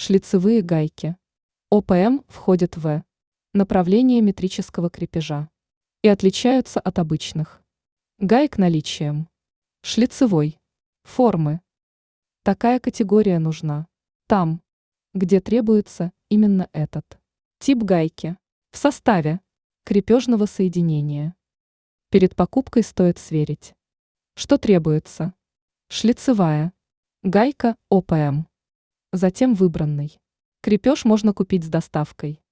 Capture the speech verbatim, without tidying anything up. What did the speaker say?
Шлицевые гайки. О П М входят в направление метрического крепежа и отличаются от обычных гаек наличием шлицевой формы. Такая категория нужна там, где требуется именно этот тип гайки в составе крепежного соединения. Перед покупкой стоит сверить, что требуется. Шлицевая гайка О П М. Затем выбранный крепеж можно купить с доставкой.